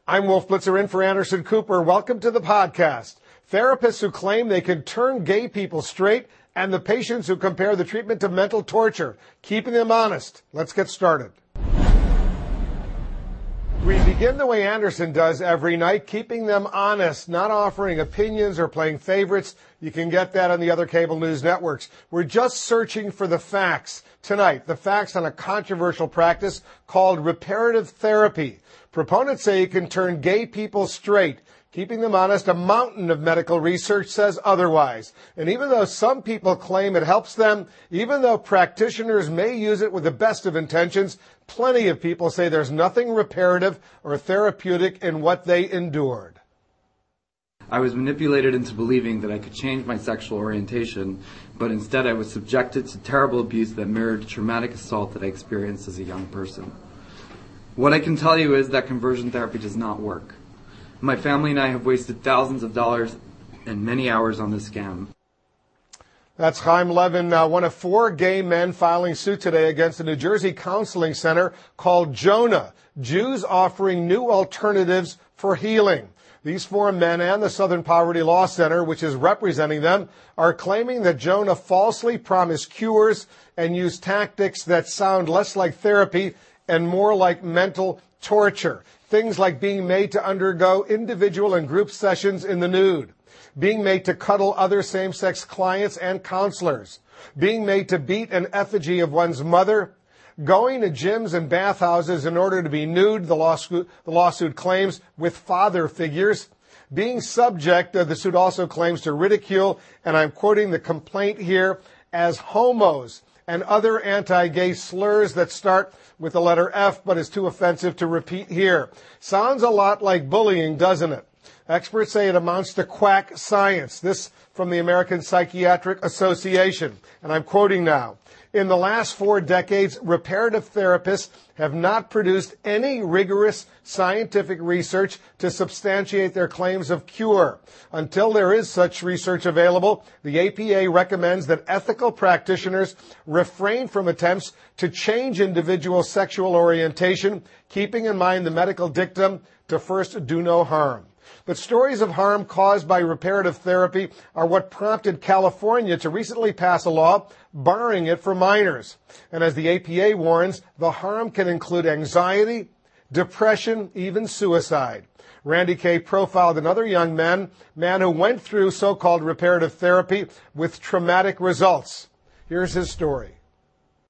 I'm Wolf Blitzer in for Anderson Cooper. Welcome to the podcast. Therapists who claim they can turn gay people straight and the patients who compare the treatment to mental torture, keeping them honest. Let's get started. We begin the way Anderson does every night, keeping them honest, not offering opinions or playing favorites. You can get that on the other cable news networks. We're just searching for the facts. Tonight, the facts on a controversial practice called reparative therapy. Proponents say it can turn gay people straight. Keeping them honest, a mountain of medical research says otherwise. And even though some people claim it helps them, even though practitioners may use it with the best of intentions, plenty of people say there's nothing reparative or therapeutic in what they endured. I was manipulated into believing that I could change my sexual orientation, but instead I was subjected to terrible abuse that mirrored traumatic assault that I experienced as a young person. What I can tell you is that conversion therapy does not work. My family and I have wasted thousands of dollars and many hours on this scam. That's Chaim Levin, one of four gay men filing suit today against a New Jersey counseling center called Jonah, Jews offering new alternatives for healing. These four men and the Southern Poverty Law Center, which is representing them, are claiming that Jonah falsely promised cures and used tactics that sound less like therapy and more like mental torture. Things like being made to undergo individual and group sessions in the nude, being made to cuddle other same-sex clients and counselors, being made to beat an effigy of one's mother, going to gyms and bathhouses in order to be nude, the lawsuit claims, with father figures, being subject, the suit also claims, to ridicule, and I'm quoting the complaint here, as homos and other anti-gay slurs that start with the letter F, but is too offensive to repeat here. Sounds a lot like bullying, doesn't it? Experts say it amounts to quack science. This from the American Psychiatric Association. And I'm quoting now. In the last 4 decades, reparative therapists have not produced any rigorous scientific research to substantiate their claims of cure. Until there is such research available, the APA recommends that ethical practitioners refrain from attempts to change individual sexual orientation, keeping in mind the medical dictum to first do no harm. But stories of harm caused by reparative therapy are what prompted California to recently pass a law barring it for minors. And as the APA warns, the harm can include anxiety, depression, even suicide. Randy Kay profiled another young man who went through so-called reparative therapy with traumatic results. Here's his story.